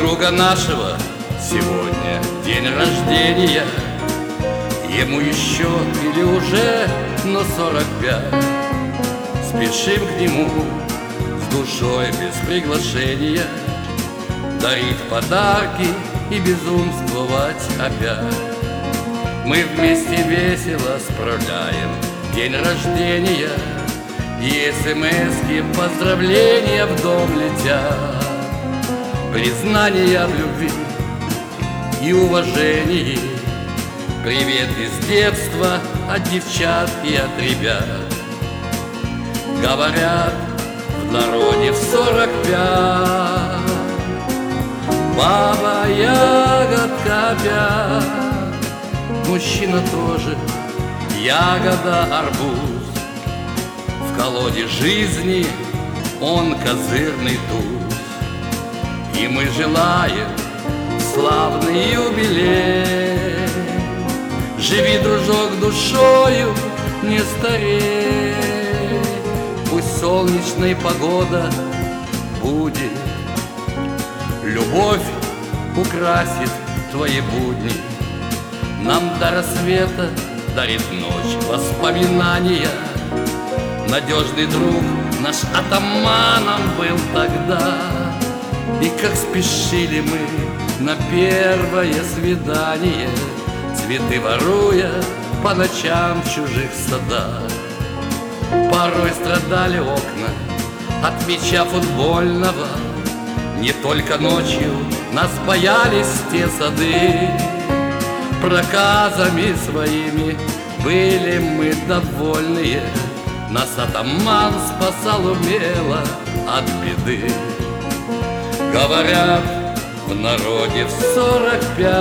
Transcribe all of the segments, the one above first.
друга нашего сегодня день рождения. Ему еще или уже, но 45. Спешим к нему с душой без приглашения, дарить подарки и безумствовать опять. Мы вместе весело справляем день рождения, и смс-ки поздравления в дом летят. Признания в любви и уважении, привет из детства от девчат и от ребят. Говорят в народе в 45: баба ягодка опять. Мужчина тоже ягода арбуз. В колоде жизни он козырный туз. И мы желаем славный юбилей. Живи, дружок, душою, не старей. Пусть солнечная погода будет, любовь украсит твои будни. Нам до рассвета дарит ночь воспоминания. Надежный друг наш атаманом был тогда. И как спешили мы на первое свидание, цветы воруя по ночам в чужих садах. Порой страдали окна от мяча футбольного. Не только ночью нас боялись те сады. Проказами своими были мы довольные. Нас атаман спасал умело от беды. Говорят в народе в 45: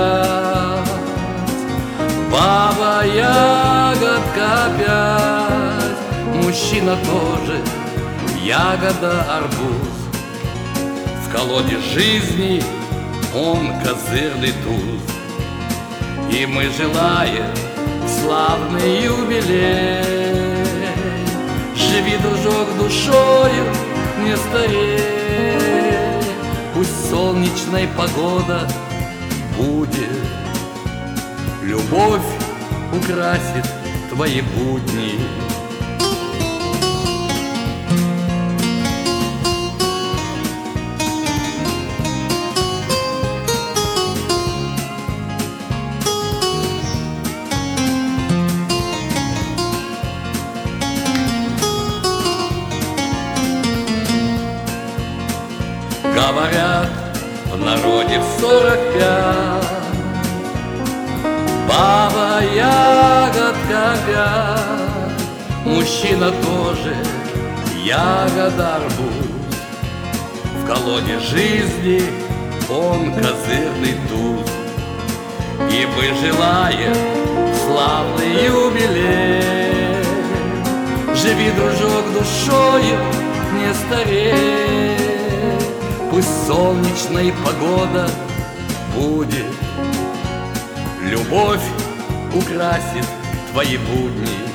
баба ягодка опять. Мужчина тоже ягода арбуз. В колоде жизни он козырный туз. И мы желаем славный юбилей. Живи, дружок, душою, не старей. Пусть солнечная погода будет, любовь украсит твои будни. Говорят в народе в 45: баба ягодка опять. Мужчина тоже ягода арбуз. В колоде жизни он козырный туз. И мы желаем славный юбилей. Живи, дружок, душою, не старей. Пусть солнечная погода будет, любовь украсит твои будни.